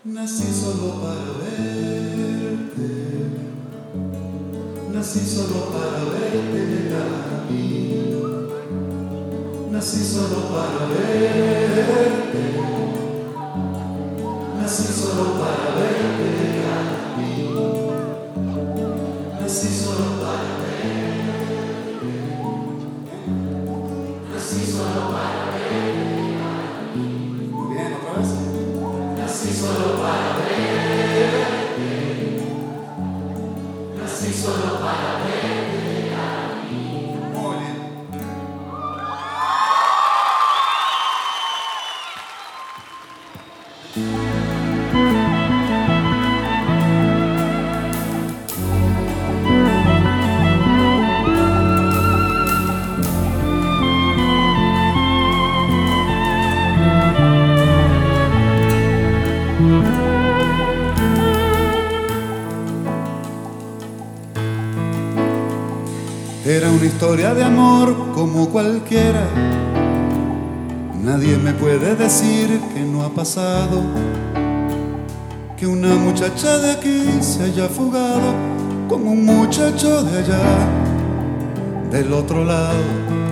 Nací solo para verte, nací solo para verte llegar a mí, nací solo para verte, nací solo para verte llegar a mí, nací solo para verte, nací solo para verte llegar a mí. Muy bien, otra vez. Nací solo para verte, nací solo para verte llegar a mí. Muy bien. Era una historia de amor como cualquiera. Nadie me puede decir que no ha pasado, que una muchacha de aquí se haya fugado con un muchacho de allá, del otro lado.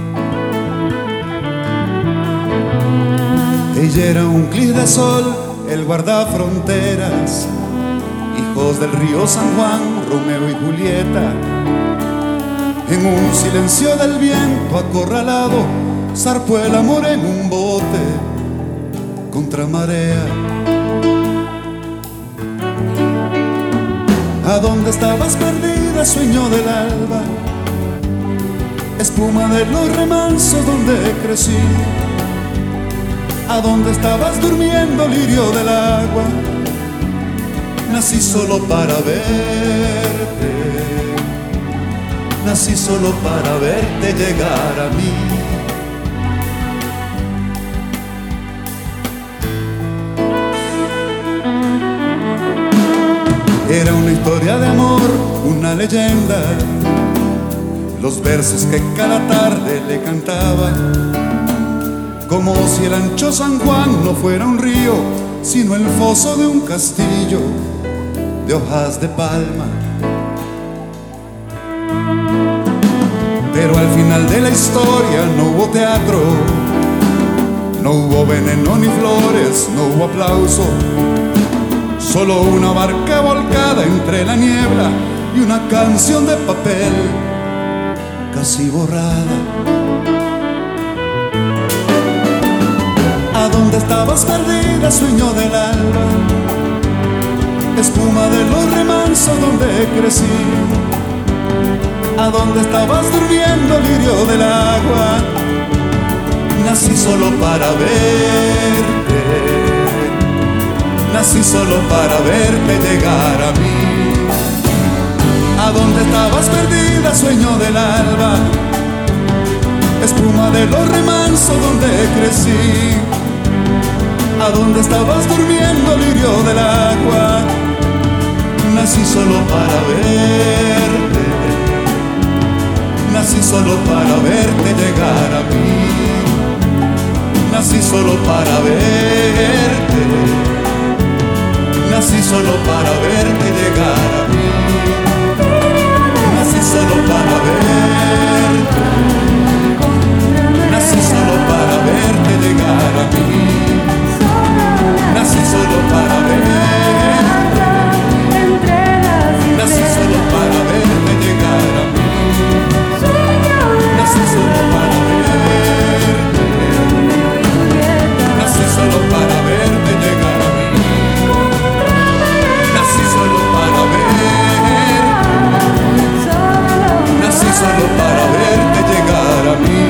Ella era un clis de sol, el guardafronteras, hijos del río San Juan, Romeo y Julieta. En un silencio del viento acorralado, zarpó el amor en un bote contra marea. ¿A dónde estabas perdida, sueño del alba? Espuma de los remansos donde crecí. ¿A dónde estabas durmiendo, lirio del agua? Nací solo para verte, nací solo para verte llegar a mí. Era una historia de amor, una leyenda, los versos que cada tarde le cantaba, como si el ancho San Juan no fuera un río, sino el foso de un castillo de hojas de palma. Pero al final de la historia no hubo teatro, no hubo veneno ni flores, no hubo aplauso, solo una barca volcada entre la niebla y una canción de papel casi borrada. ¿A dónde estabas perdida, sueño del alba? Espuma de los remansos donde crecí. ¿A dónde estabas durmiendo, lirio del agua? Nací solo para verte, nací solo para verte llegar a mí. ¿A dónde estabas perdida, sueño del alba? Espuma de los remansos donde crecí. ¿A dónde estabas durmiendo, lirio del agua? Nací solo para verte, nací solo para verte llegar a mí. Nací solo para verte, nací solo para verte llegar a mí. Nací solo para verte, nací solo para verte llegar a mí. Nací solo para verte, nací solo para verte llegar a mí. Nací solo para verte, nací solo para verte llegar a mí. Nací solo para verte, nací solo para verte llegar a mí.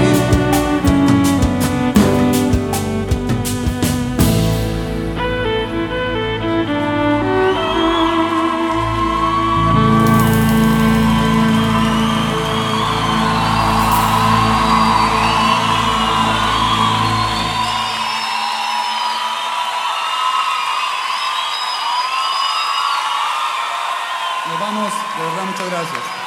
Nos vamos, de verdad, muchas gracias.